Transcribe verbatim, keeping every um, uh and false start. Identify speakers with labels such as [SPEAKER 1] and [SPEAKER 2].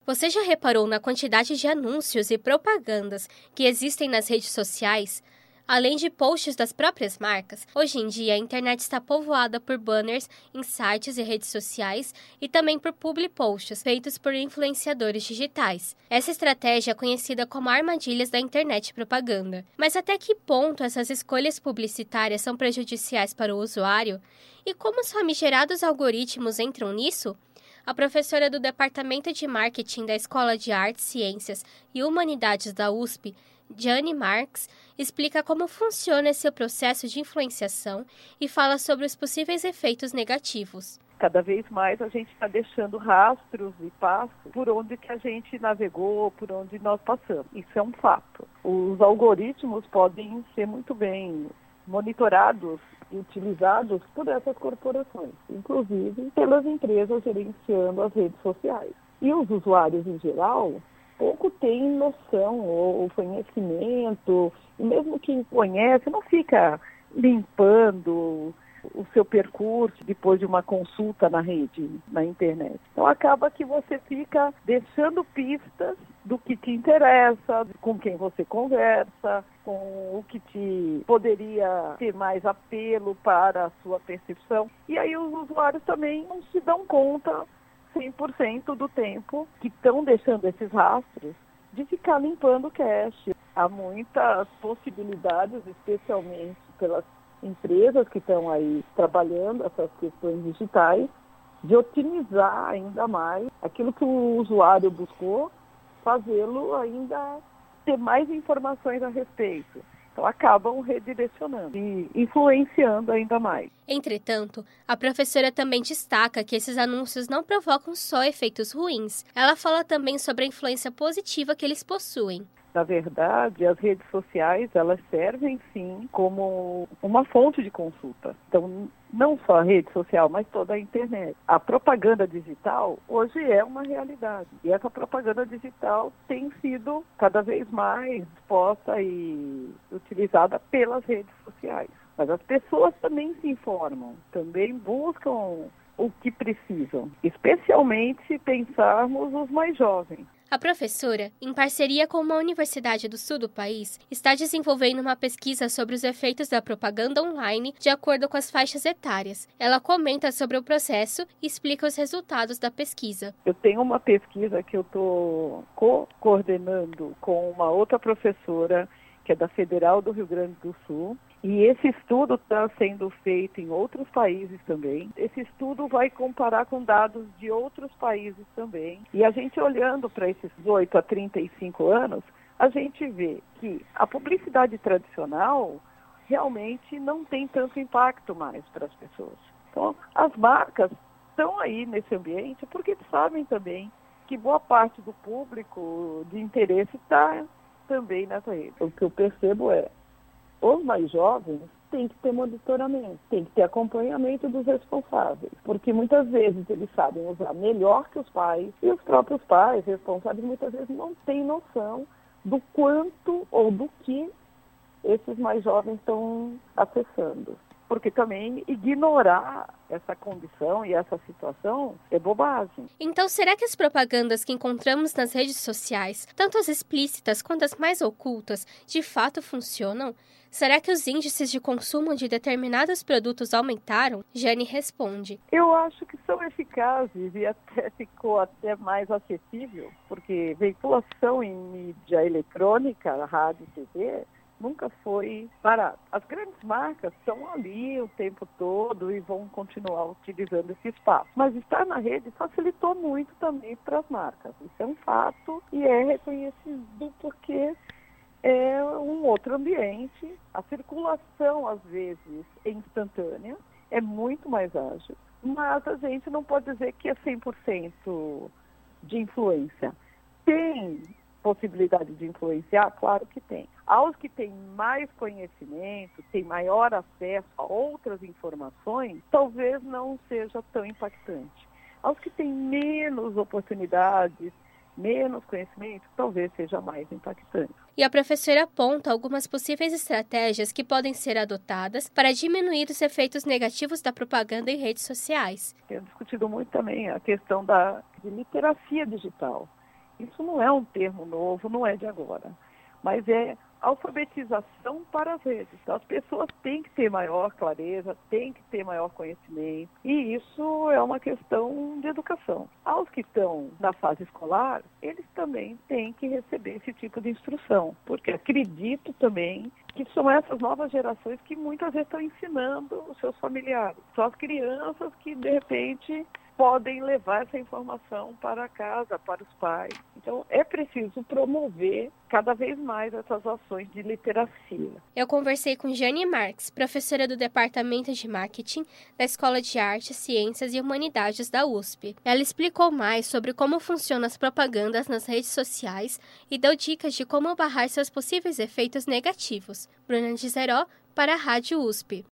[SPEAKER 1] Você já reparou na quantidade de anúncios e propagandas que existem nas redes sociais? Além de posts das próprias marcas, hoje em dia a internet está povoada por banners em sites e redes sociais e também por public posts feitos por influenciadores digitais. Essa estratégia é conhecida como armadilhas da internet propaganda. Mas até que ponto essas escolhas publicitárias são prejudiciais para o usuário? E como os famigerados algoritmos entram nisso? A professora do Departamento de Marketing da Escola de Artes, Ciências e Humanidades da U S P, Jane Marks, explica como funciona esse processo de influenciação e fala sobre os possíveis efeitos negativos.
[SPEAKER 2] Cada vez mais a gente está deixando rastros e passos por onde que a gente navegou, por onde nós passamos. Isso é um fato. Os algoritmos podem ser muito bem monitorados e utilizados por essas corporações, inclusive pelas empresas gerenciando as redes sociais. E os usuários em geral pouco têm noção ou conhecimento, e mesmo quem conhece não fica limpando o seu percurso depois de uma consulta na rede, na internet. Então acaba que você fica deixando pistas do que te interessa, com quem você conversa, com o que te poderia ter mais apelo para a sua percepção. E aí os usuários também não se dão conta cem por cento do tempo que estão deixando esses rastros de ficar limpando o cache. Há muitas possibilidades, especialmente pelas empresas que estão aí trabalhando essas questões digitais, de otimizar ainda mais aquilo que o usuário buscou, fazê-lo ainda ter mais informações a respeito. Então, acabam redirecionando e influenciando ainda mais.
[SPEAKER 1] Entretanto, a professora também destaca que esses anúncios não provocam só efeitos ruins. Ela fala também sobre a influência positiva que eles possuem.
[SPEAKER 2] Na verdade, as redes sociais, elas servem sim como uma fonte de consulta. Então, não só a rede social, mas toda a internet. A propaganda digital hoje é uma realidade. E essa propaganda digital tem sido cada vez mais exposta e utilizada pelas redes sociais. Mas as pessoas também se informam, também buscam o que precisam, especialmente se pensarmos os mais jovens.
[SPEAKER 1] A professora, em parceria com uma universidade do sul do país, está desenvolvendo uma pesquisa sobre os efeitos da propaganda online de acordo com as faixas etárias. Ela comenta sobre o processo e explica os resultados da pesquisa.
[SPEAKER 2] Eu tenho uma pesquisa que eu estou co-coordenando com uma outra professora, que é da Federal do Rio Grande do Sul. E esse estudo está sendo feito em outros países também. Esse estudo vai comparar com dados de outros países também. E a gente olhando para esses dezoito a trinta e cinco anos, a gente vê que a publicidade tradicional realmente não tem tanto impacto mais para as pessoas. Então, as marcas estão aí nesse ambiente porque sabem também que boa parte do público de interesse está também nessa rede. O que eu percebo é os mais jovens têm que ter monitoramento, tem que ter acompanhamento dos responsáveis, porque muitas vezes eles sabem usar melhor que os pais, e os próprios pais responsáveis muitas vezes não têm noção do quanto ou do que esses mais jovens estão acessando. Porque também ignorar essa condição e essa situação é bobagem.
[SPEAKER 1] Então, será que as propagandas que encontramos nas redes sociais, tanto as explícitas quanto as mais ocultas, de fato funcionam? Será que os índices de consumo de determinados produtos aumentaram? Jane responde.
[SPEAKER 2] Eu acho que são eficazes e até ficou até mais acessível, porque veiculação em mídia eletrônica, rádio e T V, nunca foi barato. As grandes marcas estão ali o tempo todo e vão continuar utilizando esse espaço. Mas estar na rede facilitou muito também para as marcas. Isso é um fato e é reconhecido porque é um outro ambiente. A circulação, às vezes, é instantânea, é muito mais ágil. Mas a gente não pode dizer que é cem por cento de influência. Tem possibilidade de influenciar? Claro que tem. Aos que têm mais conhecimento, têm maior acesso a outras informações, talvez não seja tão impactante. Aos que têm menos oportunidades, menos conhecimento, talvez seja mais impactante.
[SPEAKER 1] E a professora aponta algumas possíveis estratégias que podem ser adotadas para diminuir os efeitos negativos da propaganda em redes sociais.
[SPEAKER 2] Tenho discutido muito também a questão da de literacia digital. Isso não é um termo novo, não é de agora, mas é alfabetização para as redes. Então, as pessoas têm que ter maior clareza, têm que ter maior conhecimento, e isso é uma questão de educação. Aos que estão na fase escolar, eles também têm que receber esse tipo de instrução, porque acredito também que são essas novas gerações que muitas vezes estão ensinando os seus familiares. São as crianças que, de repente, podem levar essa informação para casa, para os pais. Então, é preciso promover cada vez mais essas ações de literacia.
[SPEAKER 1] Eu conversei com Jane Marques, professora do Departamento de Marketing da Escola de Artes, Ciências e Humanidades da U S P. Ela explicou mais sobre como funcionam as propagandas nas redes sociais e deu dicas de como barrar seus possíveis efeitos negativos. Bruna de Zeró, para a Rádio U S P.